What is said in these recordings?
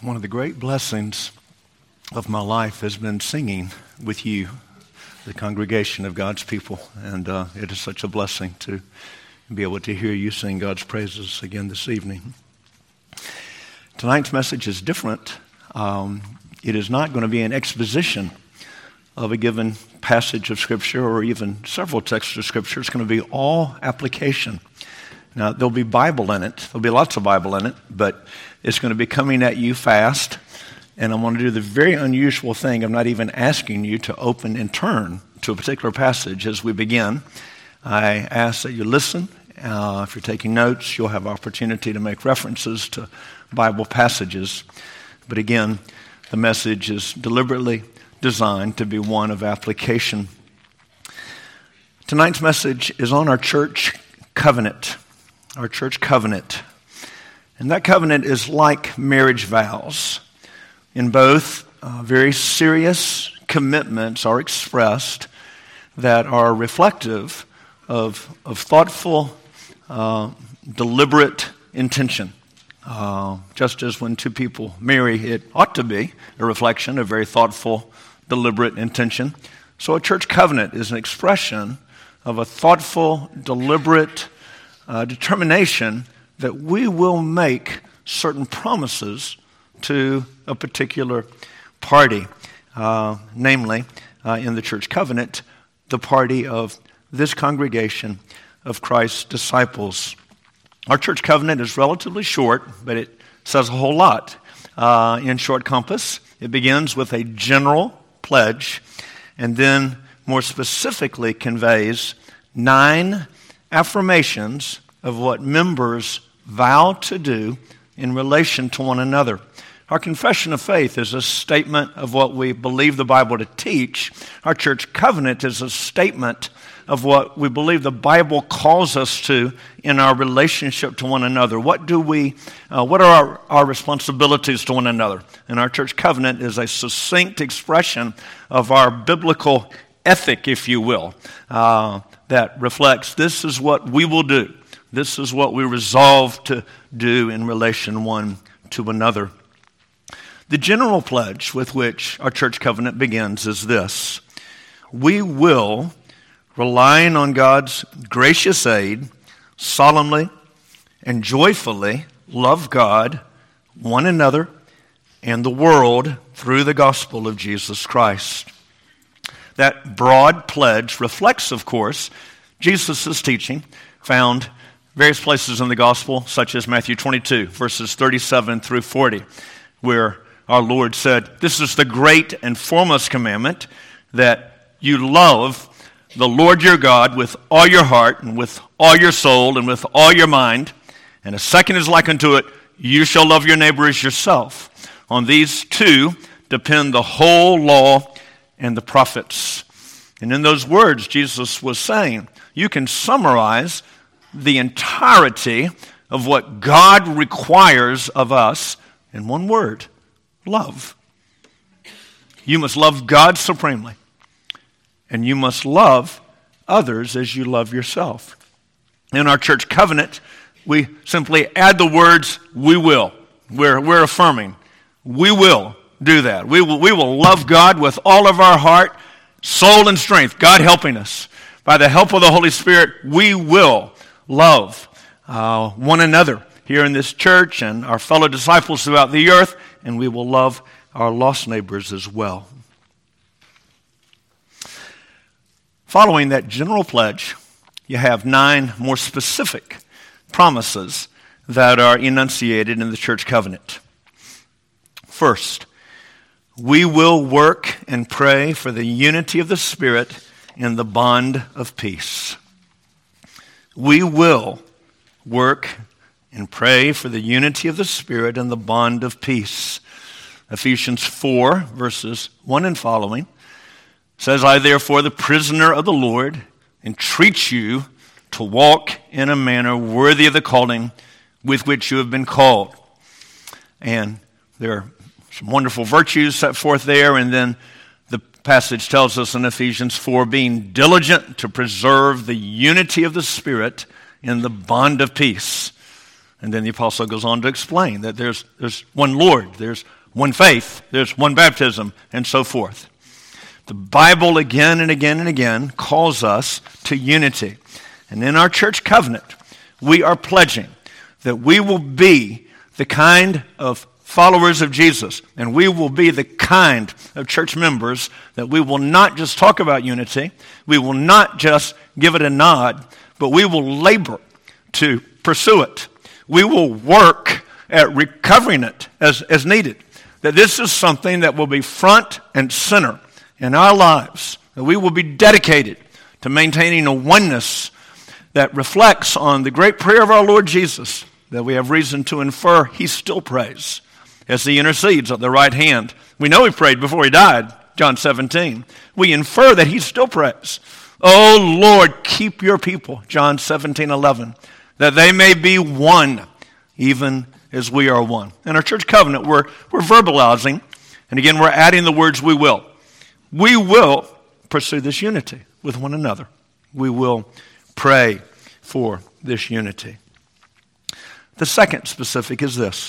One of the great blessings of my life has been singing with you, the congregation of God's people, and it is such a blessing to be able to hear you sing God's praises again this evening. Tonight's message is different. It is not going to be an exposition of a given passage of Scripture or even several texts of Scripture. It's going to be all application. Now, there'll be Bible in it. There'll be lots of Bible in it, but it's going to be coming at you fast. And I want to do the very unusual thing of not even asking you to open and turn to a particular passage as we begin. I ask that you listen. If you're taking notes, you'll have opportunity to make references to Bible passages. But again, the message is deliberately designed to be one of application. Tonight's message is on our church covenant. Our church covenant. And that covenant is like marriage vows. In both, very serious commitments are expressed that are reflective of thoughtful, deliberate intention. Just as when two people marry, it ought to be a reflection of very thoughtful, deliberate intention. So a church covenant is an expression of a thoughtful, deliberate determination that we will make certain promises to a particular party, namely, in the church covenant, the party of this congregation of Christ's disciples. Our church covenant is relatively short, but it says a whole lot. In short compass, it begins with a general pledge, and then more specifically conveys 9 affirmations of what members vow to do in relation to one another. Our confession of faith is a statement of what we believe the Bible to teach. Our church covenant is a statement of what we believe the Bible calls us to in our relationship to one another. What are our responsibilities to one another? And our church covenant is a succinct expression of our biblical ethic, if you will, that reflects this is what we will do. This is what we resolve to do in relation one to another. The general pledge with which our church covenant begins is this: we will, relying on God's gracious aid, solemnly and joyfully love God, one another, and the world through the gospel of Jesus Christ. That broad pledge reflects, of course, Jesus' teaching found various places in the gospel, such as Matthew 22, verses 37 through 40, where our Lord said, this is the great and foremost commandment, that you love the Lord your God with all your heart and with all your soul and with all your mind. And a second is like unto it, you shall love your neighbor as yourself. On these 2 depend the whole law and the prophets. And in those words, Jesus was saying, you can summarize the entirety of what God requires of us in one word: love. You must love God supremely, and you must love others as you love yourself. In our church covenant, we simply add the words, we will. We're affirming, we will do that. We will love God with all of our heart, soul, and strength, God helping us. By the help of the Holy Spirit, we will love one another here in this church and our fellow disciples throughout the earth, and we will love our lost neighbors as well. Following that general pledge, you have 9 more specific promises that are enunciated in the church covenant. First, we will work and pray for the unity of the Spirit in the bond of peace. We will work and pray for the unity of the Spirit and the bond of peace. Ephesians 4, verses 1 and following, says, I therefore, the prisoner of the Lord, entreat you to walk in a manner worthy of the calling with which you have been called. And there are some wonderful virtues set forth there, and then the passage tells us in Ephesians 4, being diligent to preserve the unity of the Spirit in the bond of peace. And then the apostle goes on to explain that there's one Lord, there's one faith, there's one baptism, and so forth. The Bible again and again and again calls us to unity. And in our church covenant, we are pledging that we will be the kind of followers of Jesus, and we will be the kind of church members that we will not just talk about unity, we will not just give it a nod, but we will labor to pursue it. We will work at recovering it as needed. That this is something that will be front and center in our lives. That we will be dedicated to maintaining a oneness that reflects on the great prayer of our Lord Jesus, that we have reason to infer he still prays as he intercedes at the right hand. We know he prayed before he died, John 17. We infer that he still prays. Oh Lord, keep your people, John 17:11, that they may be one, even as we are one. In our church covenant, we're verbalizing, and again, we're adding the words we will. We will pursue this unity with one another. We will pray for this unity. The second specific is this.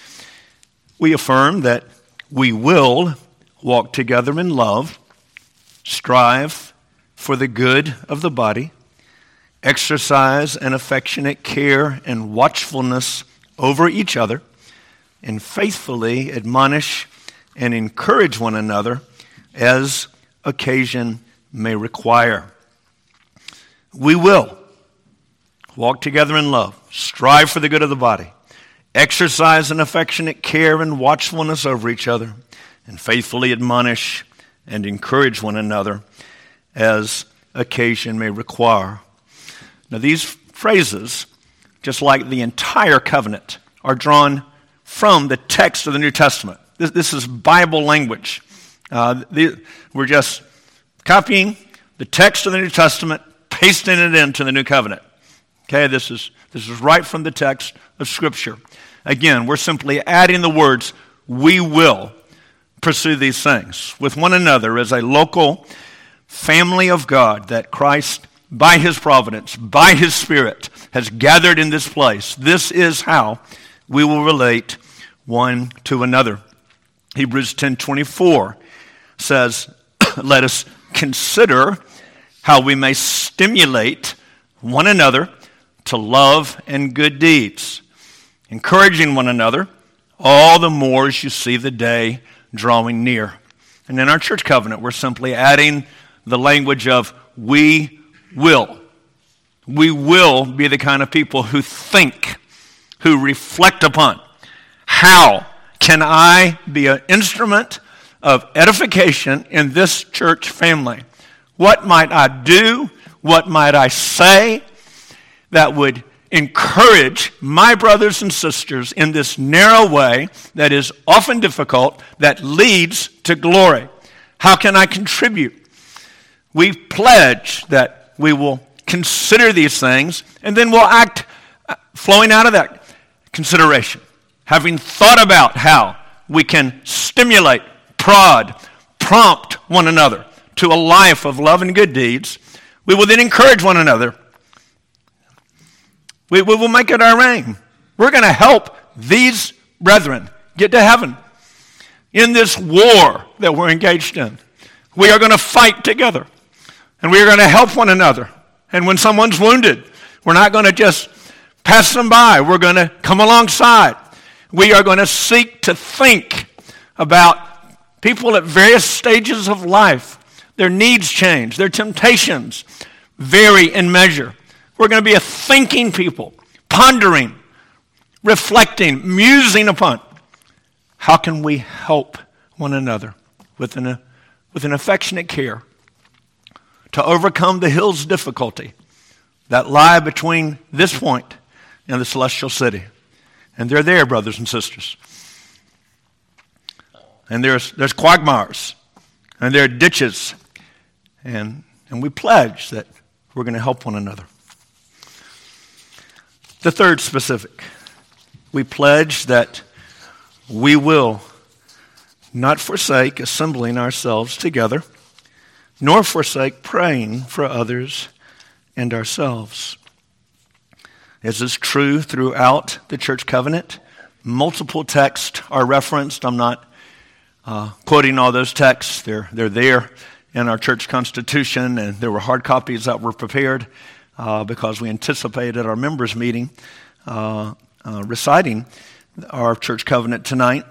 We affirm that we will walk together in love, strive for the good of the body, exercise an affectionate care and watchfulness over each other, and faithfully admonish and encourage one another as occasion may require. We will walk together in love, strive for the good of the body, exercise an affectionate care and watchfulness over each other, and faithfully admonish and encourage one another as occasion may require. Now these phrases, just like the entire covenant, are drawn from the text of the New Testament. This is Bible language. We're just copying the text of the New Testament, pasting it into the New Covenant. Okay, this is right from the text of Scripture. Again, we're simply adding the words, we will pursue these things with one another as a local family of God that Christ, by his providence, by his Spirit, has gathered in this place. This is how we will relate one to another. Hebrews 10:24 says, let us consider how we may stimulate one another to love and good deeds, encouraging one another all the more as you see the day drawing near. And in our church covenant, we're simply adding the language of we will. We will be the kind of people who think, who reflect upon, how can I be an instrument of edification in this church family? What might I do? What might I say that would encourage my brothers and sisters in this narrow way that is often difficult, that leads to glory? How can I contribute? We pledge that we will consider these things, and then we'll act flowing out of that consideration, having thought about how we can stimulate, prod, prompt one another to a life of love and good deeds. We will then encourage one another. We will make it our aim. We're going to help these brethren get to heaven in this war that we're engaged in. We are going to fight together, and we are going to help one another. And when someone's wounded, we're not going to just pass them by. We're going to come alongside. We are going to seek to think about people at various stages of life. Their needs change. Their temptations vary in measure. We're going to be a thinking people, pondering, reflecting, musing upon how can we help one another with an affectionate care to overcome the hills of difficulty that lie between this point and the celestial city. And they're there, brothers and sisters. And there's quagmires, and there are ditches, and we pledge that we're going to help one another. The third specific, we pledge that we will not forsake assembling ourselves together, nor forsake praying for others and ourselves. as is true throughout the church covenant. Multiple texts are referenced. I'm not quoting all those texts. They're there in our church constitution, and there were hard copies that were prepared because we anticipated our members' meeting reciting our church covenant tonight.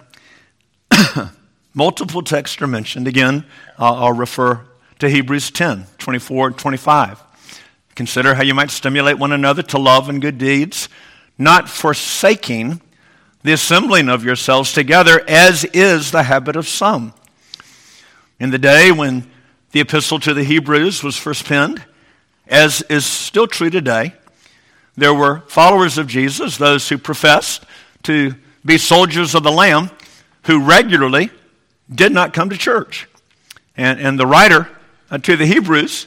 Multiple texts are mentioned. Again, I'll refer to Hebrews 10, 24 and 25. Consider how you might stimulate one another to love and good deeds, not forsaking the assembling of yourselves together, as is the habit of some. In the day when the epistle to the Hebrews was first penned, as is still true today, there were followers of Jesus, those who professed to be soldiers of the Lamb, who regularly did not come to church. And the writer to the Hebrews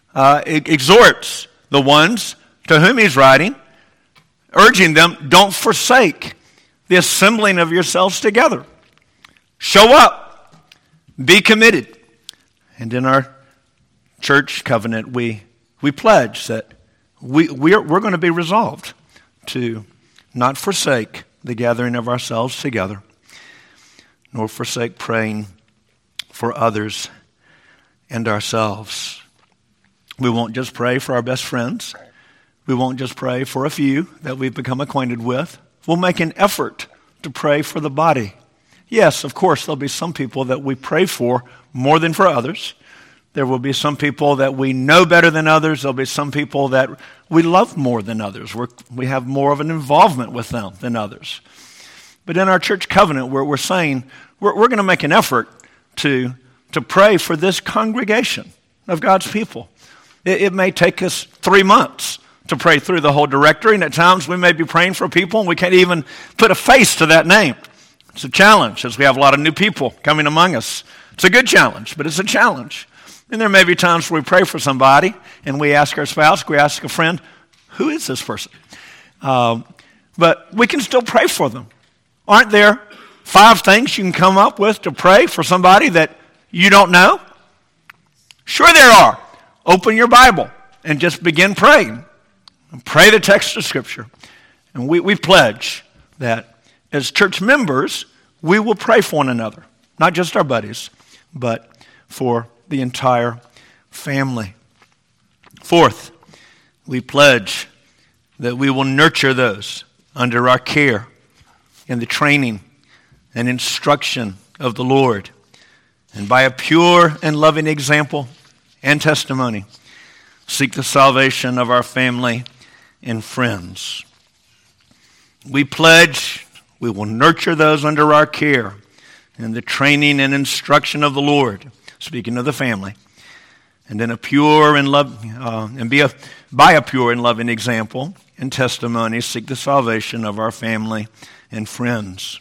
exhorts the ones to whom he's writing, urging them, don't forsake the assembling of yourselves together. Show up. Be committed. And in our church covenant, we pledge that we're going to be resolved to not forsake the gathering of ourselves together, nor forsake praying for others and ourselves. We won't just pray for our best friends. We won't just pray for a few that we've become acquainted with. We'll make an effort to pray for the body. Yes, of course, there'll be some people that we pray for more than for others. There will be some people that we know better than others. There'll be some people that we love more than others. We have more of an involvement with them than others. But in our church covenant, we're saying we're going to make an effort to pray for this congregation of God's people. It may take us 3 months to pray through the whole directory, and at times we may be praying for people and we can't even put a face to that name. It's a challenge as we have a lot of new people coming among us. It's a good challenge, but it's a challenge. And there may be times where we pray for somebody and we ask our spouse, we ask a friend, who is this person? But we can still pray for them. Aren't there 5 things you can come up with to pray for somebody that you don't know? Sure there are. Open your Bible and just begin praying. Pray the text of Scripture. And we pledge that as church members, we will pray for one another. Not just our buddies, but for the entire family. Fourth, we pledge that we will nurture those under our care in the training and instruction of the Lord. And by a pure and loving example and testimony, seek the salvation of our family and friends. We pledge we will nurture those under our care in the training and instruction of the Lord, speaking of the family, and in a pure and by a pure and loving example and testimony, seek the salvation of our family and friends.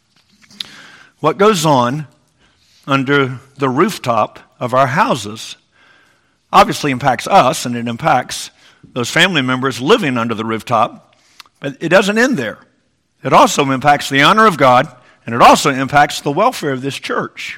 What goes on under the rooftop of our houses obviously impacts us, and it impacts those family members living under the rooftop, but it doesn't end there. It also impacts the honor of God, and it also impacts the welfare of this church.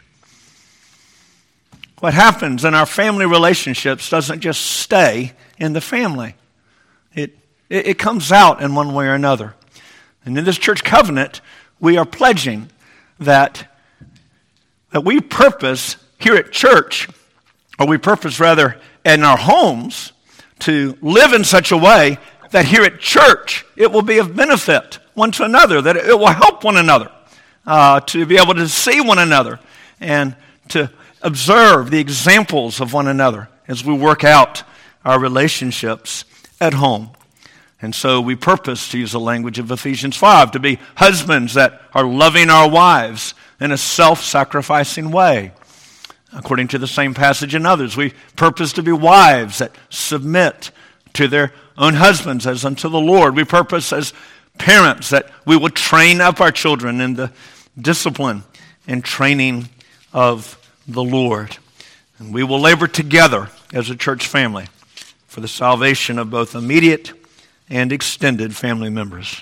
What happens in our family relationships doesn't just stay in the family. It comes out in one way or another. And in this church covenant, we are pledging that we purpose here at church, or we purpose rather in our homes, to live in such a way that here at church it will be of benefit one to another, that it will help one another, to be able to see one another and to observe the examples of one another as we work out our relationships at home. And so we purpose, to use the language of Ephesians 5, to be husbands that are loving our wives in a self-sacrificing way. According to the same passage in others, we purpose to be wives that submit to their own husbands as unto the Lord. We purpose as parents that we will train up our children in the discipline and training of the Lord. And we will labor together as a church family for the salvation of both immediate and extended family members.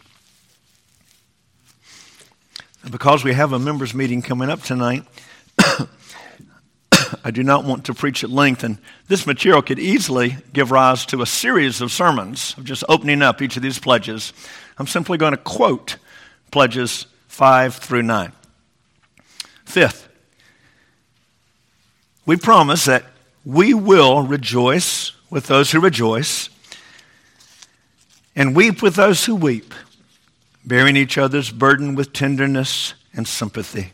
And because we have a members meeting coming up tonight, I do not want to preach at length, and this material could easily give rise to a series of sermons of just opening up each of these pledges. I'm simply going to quote pledges 5 through 9. Fifth, we promise that we will rejoice with those who rejoice and weep with those who weep, bearing each other's burden with tenderness and sympathy.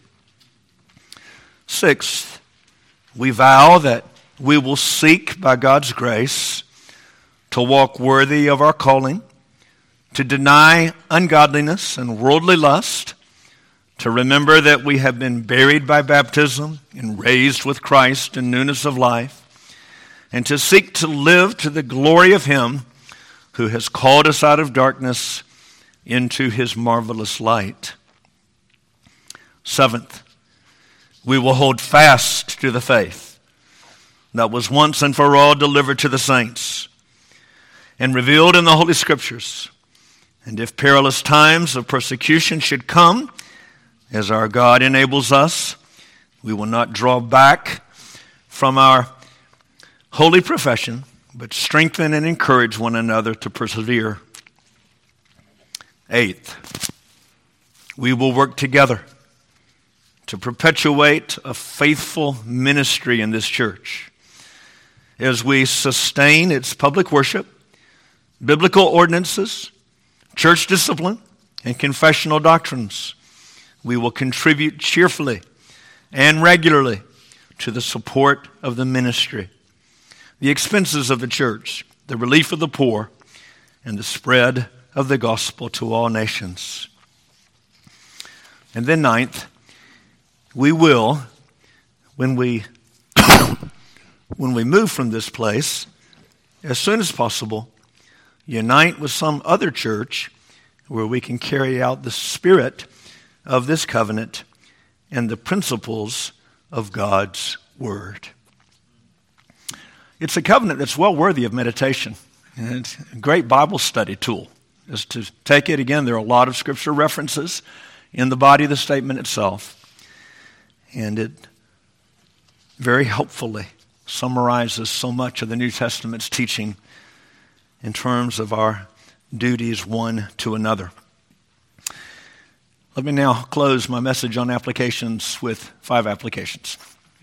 Sixth, we vow that we will seek by God's grace to walk worthy of our calling, to deny ungodliness and worldly lust, to remember that we have been buried by baptism and raised with Christ in newness of life, and to seek to live to the glory of Him who has called us out of darkness into His marvelous light. Seventh, we will hold fast to the faith that was once and for all delivered to the saints and revealed in the Holy Scriptures. And if perilous times of persecution should come, as our God enables us, we will not draw back from our holy profession, but strengthen and encourage one another to persevere. Eighth, we will work together to perpetuate a faithful ministry in this church as we sustain its public worship, biblical ordinances, church discipline, and confessional doctrines. We will contribute cheerfully and regularly to the support of the ministry, the expenses of the church, the relief of the poor, and the spread of the gospel to all nations. And then ninth, we will, when we move from this place, as soon as possible, unite with some other church where we can carry out the spirit of this covenant and the principles of God's Word. It's a covenant that's well worthy of meditation, and it's a great Bible study tool. Is to take it again, there are a lot of scripture references in the body of the statement itself, and it very helpfully summarizes so much of the New Testament's teaching in terms of our duties one to another. Let me now close my message on applications with 5 applications.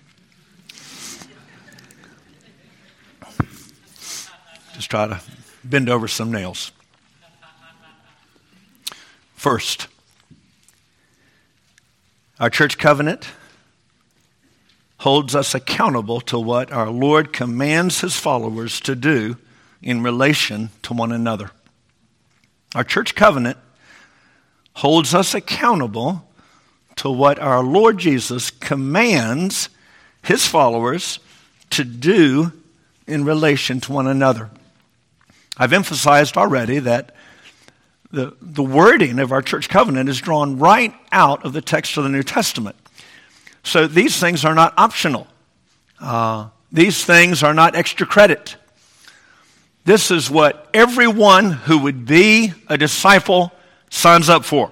Just try to bend over some nails. First, our church covenant holds us accountable to what our Lord commands His followers to do in relation to one another. Our church covenant holds us accountable to what our Lord Jesus commands His followers to do in relation to one another. I've emphasized already that the wording of our church covenant is drawn right out of the text of the New Testament. So these things are not optional. These things are not extra credit. This is what everyone who would be a disciple signs up for.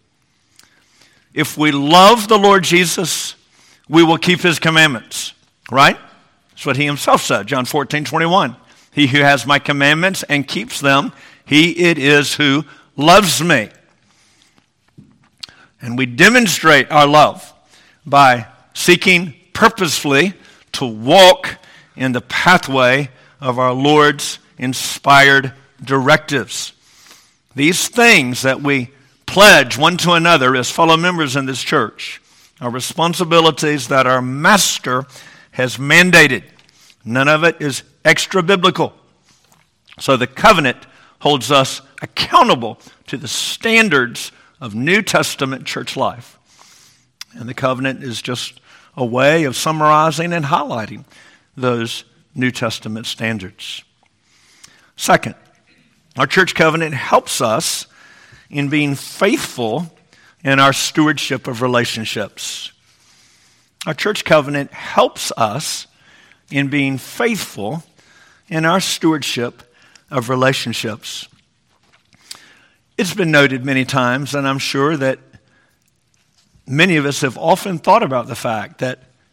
If we love the Lord Jesus, we will keep His commandments, right? That's what He Himself said, John 14:21. He who has my commandments and keeps them, he it is who loves me. And we demonstrate our love by seeking purposefully to walk in the pathway of our Lord's inspired directives. These things that we pledge one to another as fellow members in this church are responsibilities that our Master has mandated. None of it is extra biblical. So the covenant holds us accountable to the standards of New Testament church life. And the covenant is just a way of summarizing and highlighting those New Testament standards. Second, our church covenant helps us in being faithful in our stewardship of relationships. Our church covenant helps us in being faithful in our stewardship of relationships. It's been noted many times, and I'm sure that many of us have often thought about the fact that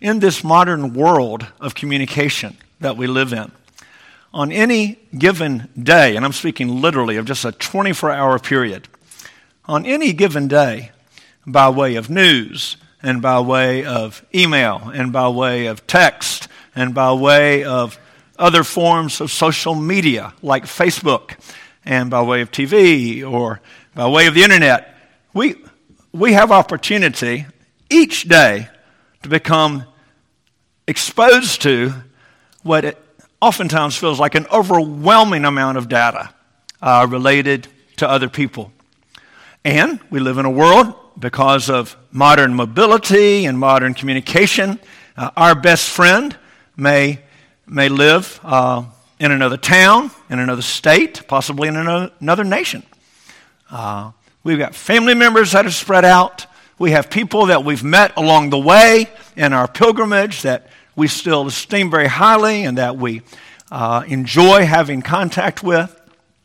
in this modern world of communication that we live in, on any given day, and I'm speaking literally of just a 24-hour period, on any given day, by way of news and by way of email and by way of text and by way of other forms of social media like Facebook and by way of TV or by way of the internet, we have opportunity each day to become exposed to what it oftentimes feels like an overwhelming amount of data related to other people. And we live in a world, because of modern mobility and modern communication, our best friend may live in another town, in another state, possibly in another nation. We've got family members that are spread out. We have people that we've met along the way in our pilgrimage that we still esteem very highly and that we enjoy having contact with.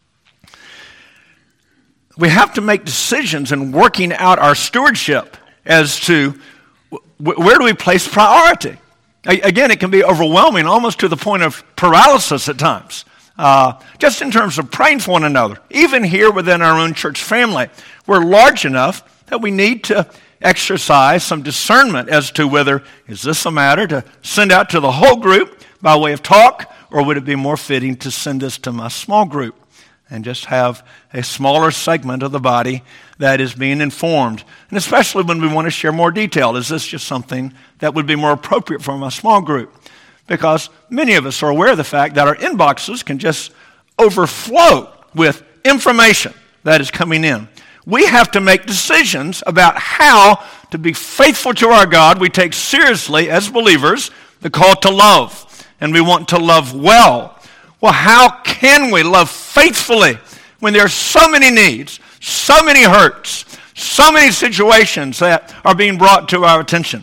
We have to make decisions in working out our stewardship as to where do we place priority. Again, it can be overwhelming, almost to the point of paralysis at times, just in terms of praying for one another. Even here within our own church family, we're large enough that we need to exercise some discernment as to whether is this a matter to send out to the whole group by way of talk, or would it be more fitting to send this to my small group and just have a smaller segment of the body that is being informed. And especially when we want to share more detail. Is this just something that would be more appropriate for my small group? Because many of us are aware of the fact that our inboxes can just overflow with information that is coming in. We have to make decisions about how to be faithful to our God. We take seriously, as believers, the call to love. And we want to love well. Well, how can we love faithfully when there are so many needs, so many hurts, so many situations that are being brought to our attention?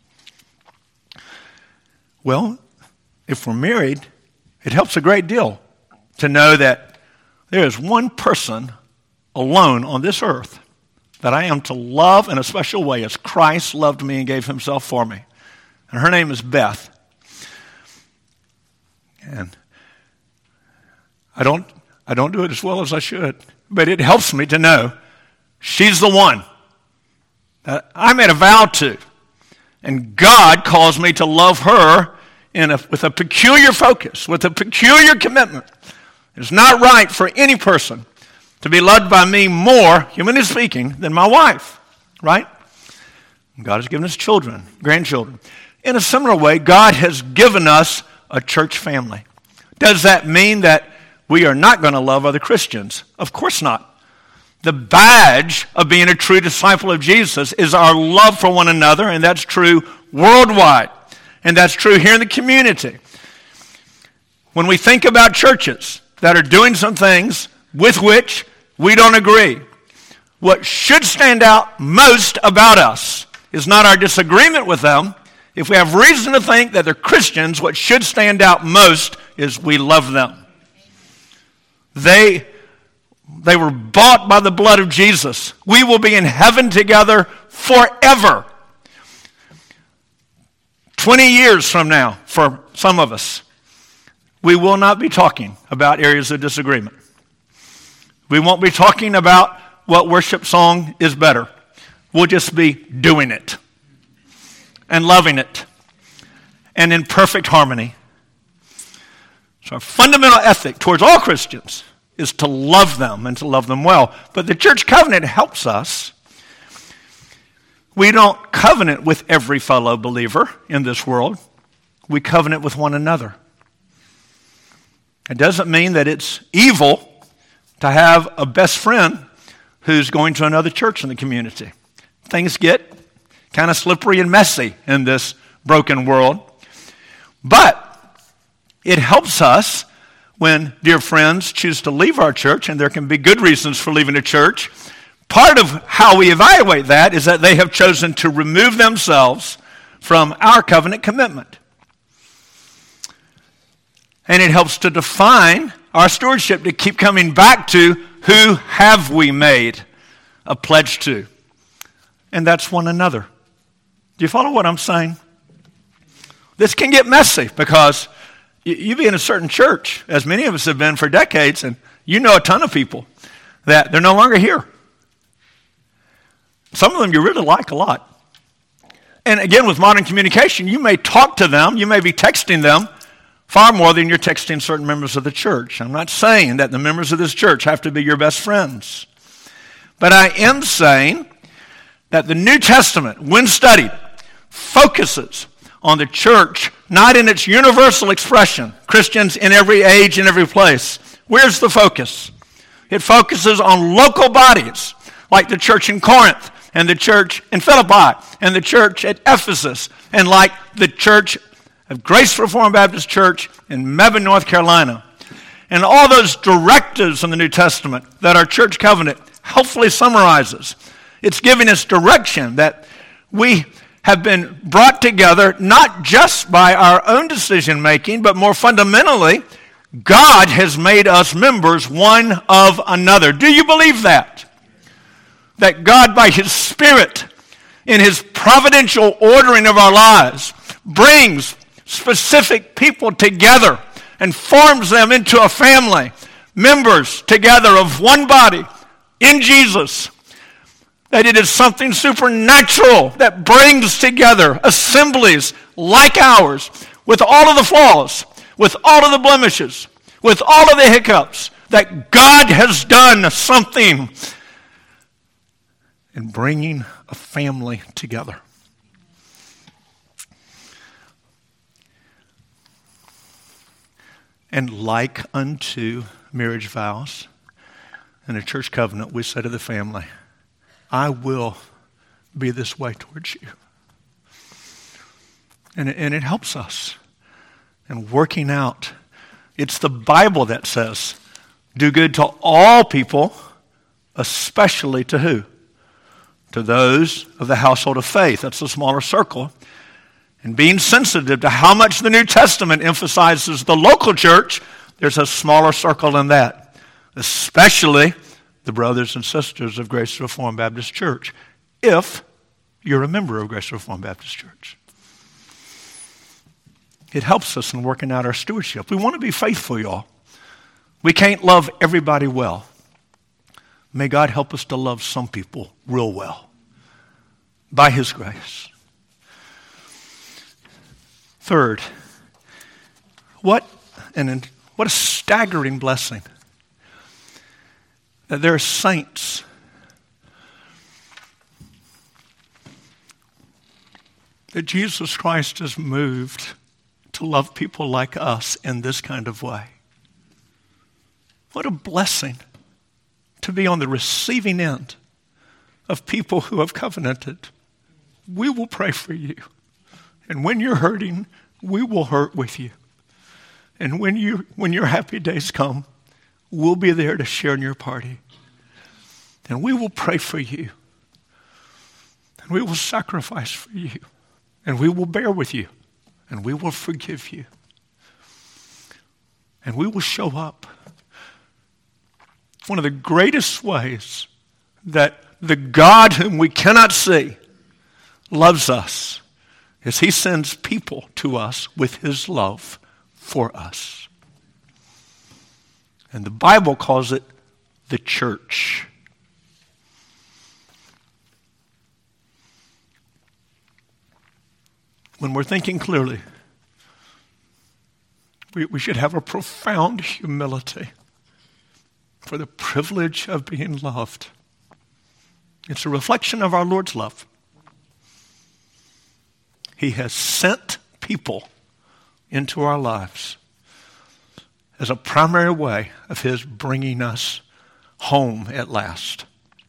Well, if we're married, it helps a great deal to know that there is one person alone on this earth that I am to love in a special way as Christ loved me and gave himself for me. And her name is Beth. And I don't do it as well as I should, but it helps me to know she's the one that I made a vow to. And God calls me to love her with a peculiar focus, with a peculiar commitment. It's not right for any person to be loved by me more, humanly speaking, than my wife, right? God has given us children, grandchildren. In a similar way, God has given us a church family. Does that mean that we are not going to love other Christians? Of course not. The badge of being a true disciple of Jesus is our love for one another, and that's true worldwide. And that's true here in the community. When we think about churches that are doing some things with which we don't agree, what should stand out most about us is not our disagreement with them. If we have reason to think that they're Christians, what should stand out most is we love them. They were bought by the blood of Jesus. We will be in heaven together forever. 20 years from now, for some of us, we will not be talking about areas of disagreement. We won't be talking about what worship song is better. We'll just be doing it and loving it and in perfect harmony. So our fundamental ethic towards all Christians is to love them and to love them well. But the church covenant helps us. We don't covenant with every fellow believer in this world. We covenant with one another. It doesn't mean that it's evil to have a best friend who's going to another church in the community. Things get kind of slippery and messy in this broken world. But it helps us when dear friends choose to leave our church, and there can be good reasons for leaving a church. Part of how we evaluate that is that they have chosen to remove themselves from our covenant commitment. And it helps to define our stewardship, to keep coming back to who have we made a pledge to. And that's one another. Do you follow what I'm saying? This can get messy because you be in a certain church, as many of us have been for decades, and you know a ton of people that they're no longer here. Some of them you really like a lot. And again, with modern communication, you may talk to them, you may be texting them far more than you're texting certain members of the church. I'm not saying that the members of this church have to be your best friends. But I am saying that the New Testament, when studied, focuses on the church, not in its universal expression, Christians in every age and every place. Where's the focus? It focuses on local bodies, like the church in Corinth, and the church in Philippi, and the church at Ephesus, and like the church of Grace Reformed Baptist Church in Mebane, North Carolina. And all those directives in the New Testament that our church covenant helpfully summarizes. It's giving us direction that we have been brought together not just by our own decision making, but more fundamentally, God has made us members one of another. Do you believe that? That God, by His Spirit, in His providential ordering of our lives, brings specific people together and forms them into a family, members together of one body in Jesus. That it is something supernatural that brings together assemblies like ours with all of the flaws, with all of the blemishes, with all of the hiccups, that God has done something in bringing a family together. And like unto marriage vows and a church covenant, we say to the family, I will be this way towards you. And it helps us in working out. It's the Bible that says, do good to all people, especially to who? To those of the household of faith. That's the smaller circle. And being sensitive to how much the New Testament emphasizes the local church, there's a smaller circle in that. Especially the brothers and sisters of Grace Reformed Baptist Church, if you're a member of Grace Reformed Baptist Church. It helps us in working out our stewardship. We want to be faithful, y'all. We can't love everybody well. May God help us to love some people real well by His grace. Third, what a staggering blessing that there are saints that Jesus Christ has moved to love people like us in this kind of way. What a blessing to be on the receiving end of people who have covenanted. We will pray for you. And when you're hurting, we will hurt with you. And when your happy days come, we'll be there to share in your party. And we will pray for you. And we will sacrifice for you. And we will bear with you. And we will forgive you. And we will show up. One of the greatest ways that the God whom we cannot see loves us is He sends people to us with His love for us. And the Bible calls it the church. When we're thinking clearly, we should have a profound humility for the privilege of being loved. It's a reflection of our Lord's love. He has sent people into our lives as a primary way of His bringing us home at last.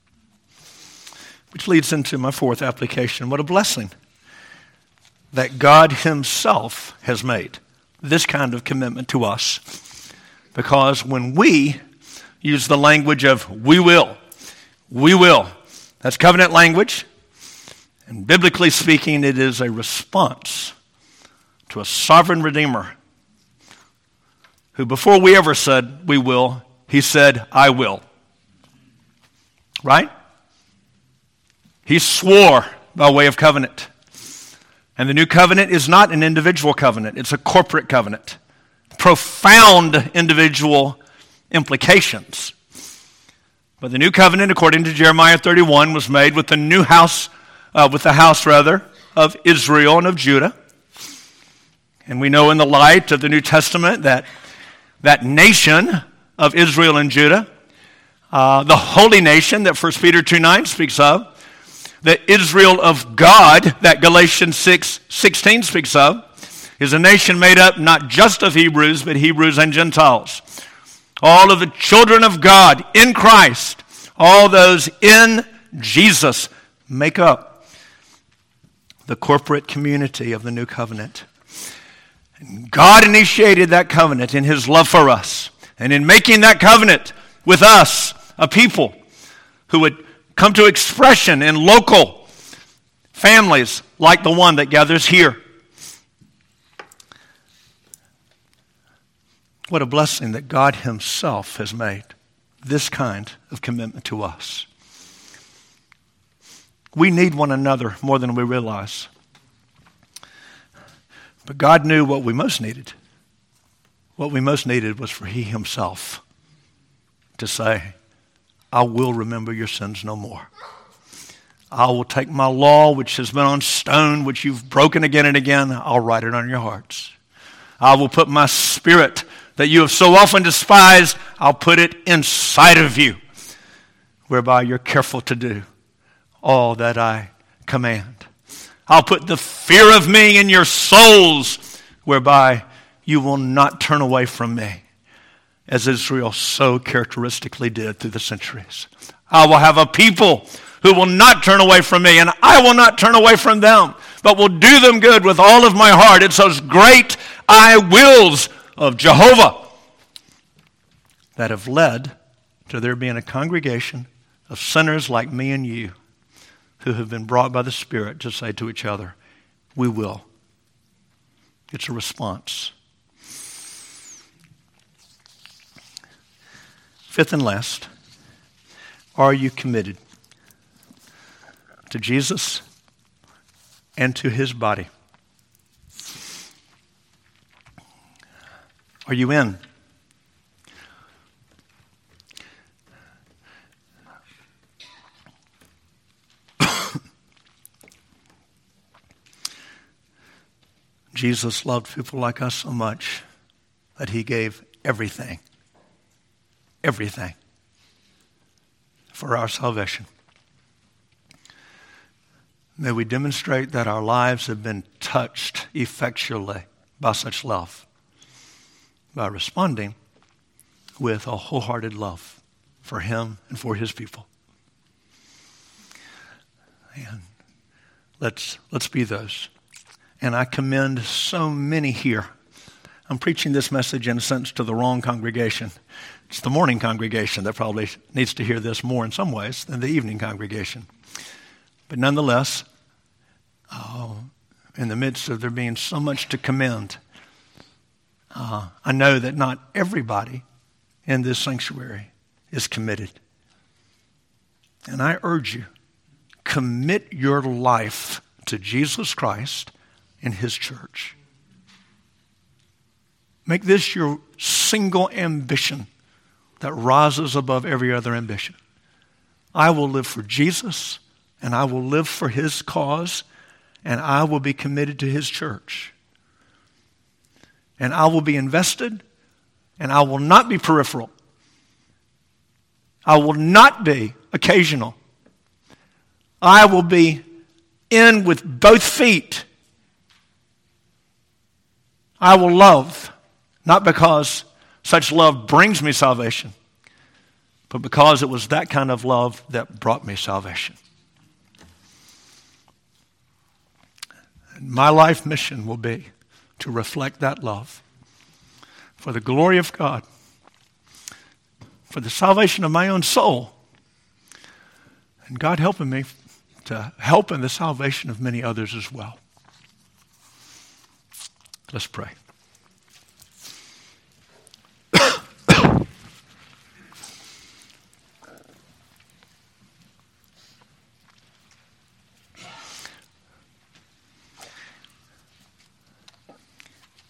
Which leads into my fourth application. What a blessing that God Himself has made this kind of commitment to us. Because when we use the language of we will, that's covenant language. And biblically speaking, it is a response to a sovereign Redeemer who, before we ever said we will, He said, I will. Right? He swore by way of covenant. And the new covenant is not an individual covenant. It's a corporate covenant. Profound individual implications. But the new covenant, according to Jeremiah 31, was made with the new house, with the house of Israel and of Judah. And we know in the light of the New Testament that that nation of Israel and Judah, the holy nation that 1 Peter 2:9 speaks of, the Israel of God that Galatians 6:16 speaks of, is a nation made up not just of Hebrews, but Hebrews and Gentiles. All of the children of God in Christ, all those in Jesus, make up the corporate community of the new covenant. And God initiated that covenant in his love for us. And in making that covenant with us, a people who would come to expression in local families like the one that gathers here. What a blessing that God himself has made this kind of commitment to us. We need one another more than we realize. But God knew what we most needed. What we most needed was for he himself to say, I will remember your sins no more. I will take my law, which has been on stone, which you've broken again and again, I'll write it on your hearts. I will put my spirit that you have so often despised, I'll put it inside of you, whereby you're careful to do all that I command. I'll put the fear of me in your souls, whereby you will not turn away from me, as Israel so characteristically did through the centuries. I will have a people who will not turn away from me, and I will not turn away from them, but will do them good with all of my heart. It's those great I wills of Jehovah that have led to there being a congregation of sinners like me and you who have been brought by the Spirit to say to each other, we will. It's a response. Fifth and last, are you committed to Jesus and to his body? Are you in? Jesus loved people like us so much that he gave everything for our salvation. May we demonstrate that our lives have been touched effectually by such love, by responding with a wholehearted love for him and for his people. And let's be those. And I commend so many here. I'm preaching this message in a sense to the wrong congregation. It's the morning congregation that probably needs to hear this more in some ways than the evening congregation. But nonetheless, in the midst of there being so much to commend, I know that not everybody in this sanctuary is committed. And I urge you, commit your life to Jesus Christ and his church. Make this your single ambition that rises above every other ambition. I will live for Jesus, and I will live for his cause, and I will be committed to his church. And I will be invested, and I will not be peripheral. I will not be occasional. I will be in with both feet. I will love, not because such love brings me salvation, but because it was that kind of love that brought me salvation. And my life mission will be to reflect that love for the glory of God, for the salvation of my own soul, and God helping me to help in the salvation of many others as well. Let's pray.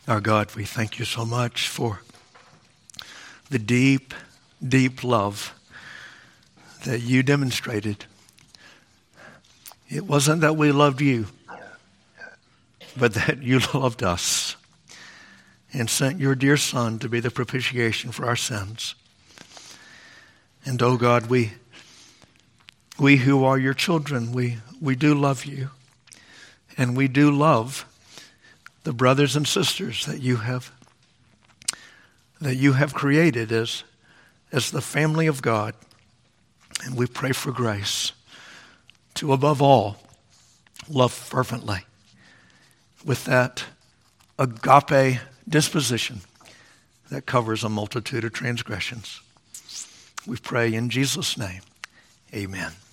Our God, we thank you so much for the deep, deep love that you demonstrated. It wasn't that we loved you, but that you loved us and sent your dear Son to be the propitiation for our sins. And oh God, we who are your children, we do love you. And we do love the brothers and sisters that you have created as the family of God. And we pray for grace to, above all, love fervently with that agape disposition that covers a multitude of transgressions. We pray in Jesus' name. Amen.